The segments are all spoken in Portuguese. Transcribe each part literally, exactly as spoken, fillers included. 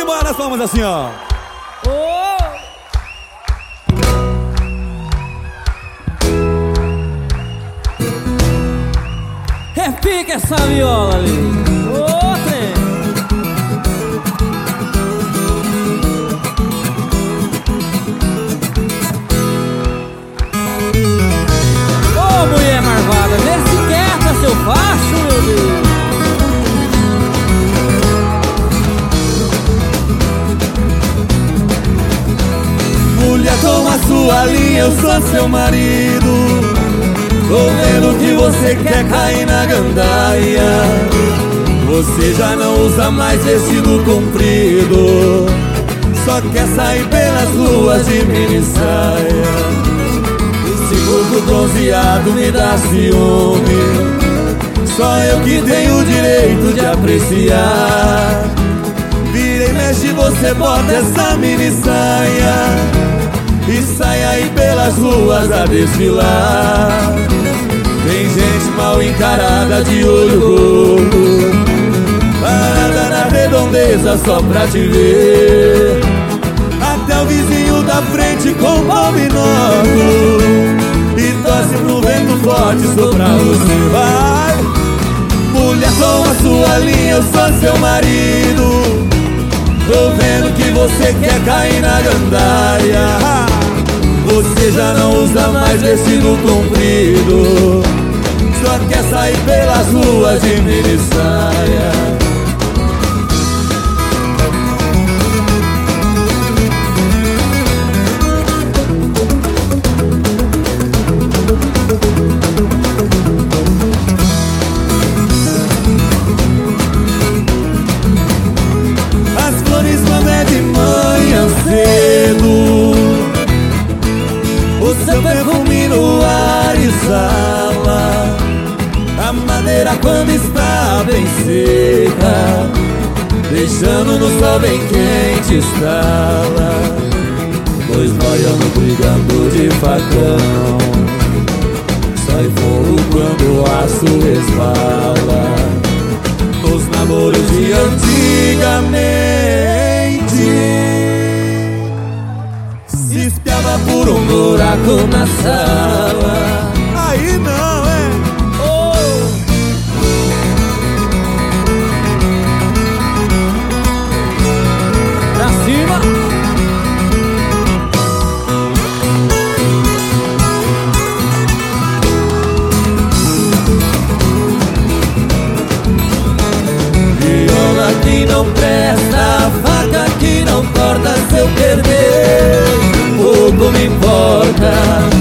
embora as palmas assim, ó. Oh! Repica essa viola ali. Ô, trem. Ô, mulher marvada, vê se quieta, seu facho, meu Deus. Mulher, toma sua linha, eu sou seu marido. Tô vendo que você quer cair na gandaia. Você já não usa mais vestido comprido, só quer sair pelas ruas de mini saia. Esse corpo bronzeado me dá ciúme, só eu que tenho o direito de apreciar. Vira e mexe, você bota essa mini saia e sai aí pelas ruas a desfilar. Tem gente mal encarada de olho gordo, parada na redondeza só pra te ver. Até o vizinho da frente com o pau binóculo e torce pro vento forte soprar você. Vai, mulher, toma sua linha, eu sou seu marido. Tô vendo que você quer cair na gandaia. Você já não usa mais vestido comprido, só quer sair pelas ruas de mini saia. As flores quando é de manhã cedo, o seu perfume no ar exala. A madeira quando está bem seca, deixando no sol bem quente estala. Dois noianos brigando de facão, sai fogo quando o aço resvala. Nos namoros de antigamente se espiava por um buraco na sala. Aí não, é? Oh! Pra cima! Viola que não presta, faca que não corta, se eu perder pouco me importa.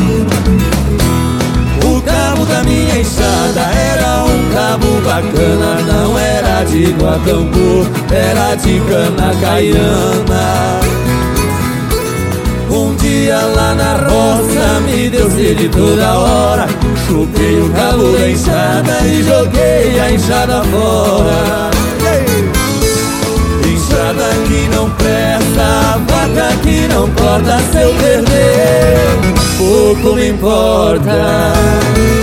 O cabo da minha enxada era um cabo bacana, não era de guacambu, era de cana caiana. Um dia lá na roça me deu sede toda hora, chupei o cabo da enxada e joguei a enxada fora. Enxada que não presta, vaca que não corta, se eu perder pouco me importa.